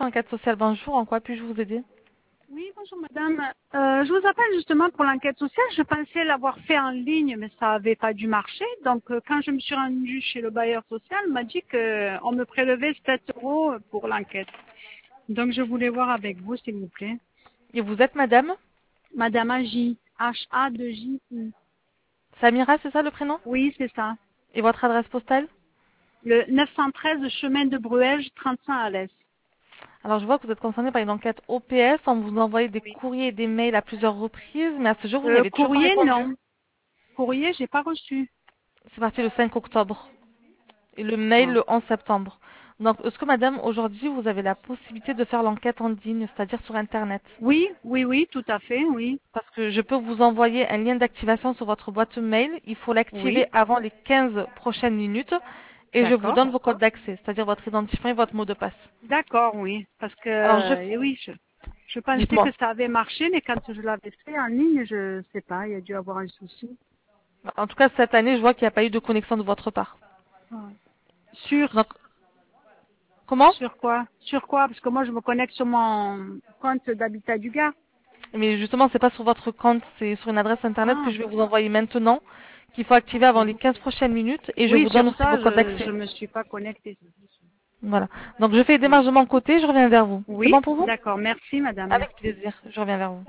l'enquête sociale. Bonjour, en quoi puis-je vous aider? Oui, bonjour madame. Je vous appelle justement pour l'enquête sociale. Je pensais l'avoir fait en ligne, mais ça n'avait pas dû marcher. Donc quand je me suis rendue chez le bailleur social, on m'a dit qu'on me prélevait 7 euros pour l'enquête. Donc je voulais voir avec vous, s'il vous plaît. Et vous êtes madame Madame Agi, H-A-2-J-I. Samira, c'est ça le prénom? Oui, c'est ça. Et votre adresse postale? Le 913 chemin de Bruège, 35 à l'Est. Alors, je vois que vous êtes concerné par une enquête OPS. On vous envoie des Oui. courriers et des mails à plusieurs reprises, mais à ce jour, vous n'y avez toujours pas Courrier, répondu. non. Courrier, j'ai pas reçu. C'est parti le 5 octobre. Et le mail Ah. le 11 septembre. Donc, est-ce que madame, aujourd'hui, vous avez la possibilité de faire l'enquête en ligne, c'est-à-dire sur Internet? Oui, oui, oui, tout à fait, oui. Parce que je peux vous envoyer un lien d'activation sur votre boîte mail. Il faut Oui, l'activer avant les 15 prochaines minutes. Et je vous d'accord. donne vos codes d'accès, c'est-à-dire votre identifiant et votre mot de passe. D'accord, oui. Parce que, Alors, oui, je pensais dites-moi. que ça avait marché, mais quand je l'avais fait en ligne, je sais pas, il y a dû avoir un souci. En tout cas, cette année, je vois qu'il n'y a pas eu de connexion de votre part. Ouais. Sur, Donc, comment? sur quoi? Sur quoi? Parce que moi, je me connecte sur mon compte d'Habitat du Gard. Mais justement, c'est pas sur votre compte, c'est sur une adresse internet que Ah, je vais vous envoyer maintenant, qu'il faut activer avant les 15 prochaines minutes, et je oui, vous donne sur aussi vos ça, codes je d'accès. me suis pas connectée. Voilà. Donc, je fais les Ouais. démarches de mon côté, je reviens vers vous. C'est Oui, bon pour vous? d'accord. Merci, madame. Avec Merci. plaisir, je reviens vers vous.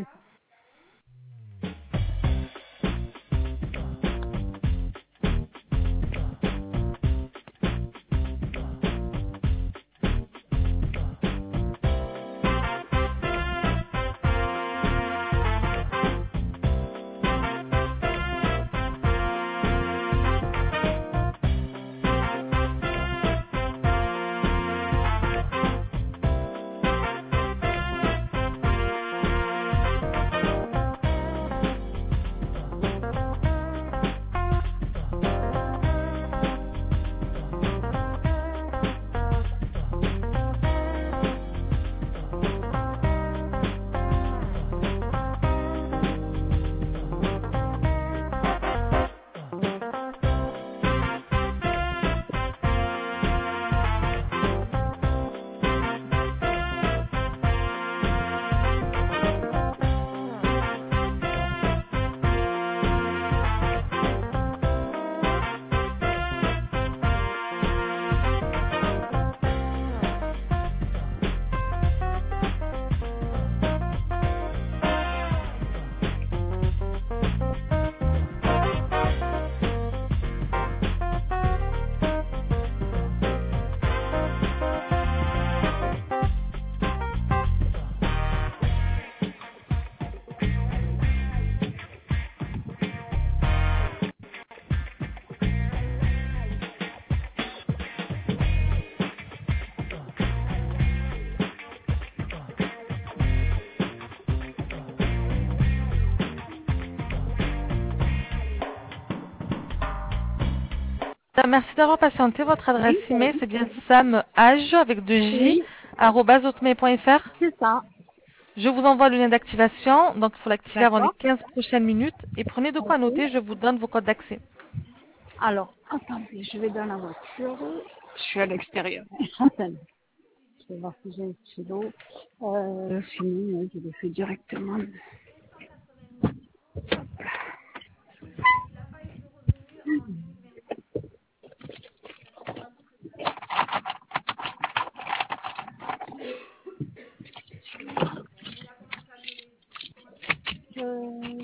Merci d'avoir patienté. Votre adresse Oui, email, c'est bien samage avec 2j, oui, @hotmail.fr. c'est ça. Je vous envoie le lien d'activation, donc il faut l'activer avant les D'accord. 15 prochaines minutes. Et prenez de quoi Ok. noter, je vous donne vos codes d'accès. Alors, attendez, je vais dans la voiture. Je suis à l'extérieur. Attendez. Je vais voir si j'ai un stylo. Sinon, je le fais directement. Euh,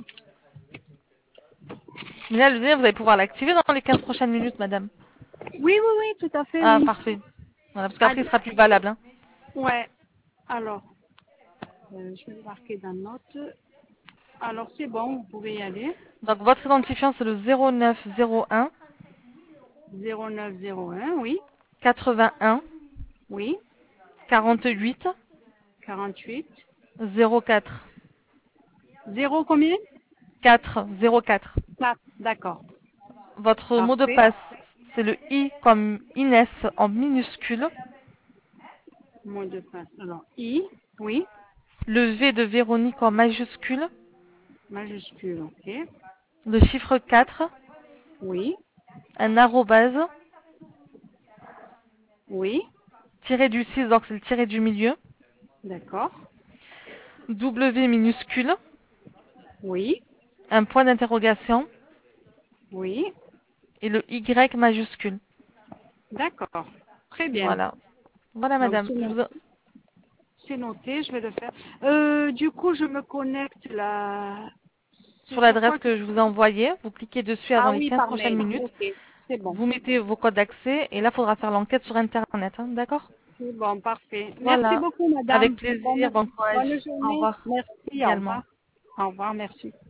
Mais là, le lien, vous allez pouvoir l'activer dans les 15 prochaines minutes, madame. Oui, oui, oui, tout à fait, Ah, oui. parfait. Voilà, parce qu'après, il Allez. sera plus valable. Hein. Ouais. Alors, je vais marquer dans note. Alors, c'est bon, vous pouvez y aller. Donc, votre identifiant, c'est le 0901 0901, oui. 81 Oui. 48 48. 04. 0 combien? 4 04. 4. D'accord. Votre mot de Parfait. passe, c'est le I comme Inès en minuscule, Mot de passe. Alors, I. Oui. le V de Véronique en majuscule, Majuscule, ok. le chiffre 4, Oui. un arrobase, Oui. tiré du 6, donc c'est le tiré du milieu, D'accord. W minuscule, Oui. un point d'interrogation Oui. et le Y majuscule. D'accord. Très bien. Voilà. Voilà, Donc, madame. c'est noté, je vais le faire. Du coup, je me connecte là. Sur C'est sur l'adresse quoi? que je vous ai envoyée, vous cliquez dessus avant Ah les oui, 15 par prochaines mail. minutes. Ok. C'est bon. Vous mettez vos codes d'accès et là, il faudra faire l'enquête sur Internet. Hein, d'accord? C'est bon, parfait. Merci Voilà. beaucoup, Avec madame. plaisir. Bon courage. Bonne Au journée. revoir Merci. Au également. revoir. Au revoir, merci.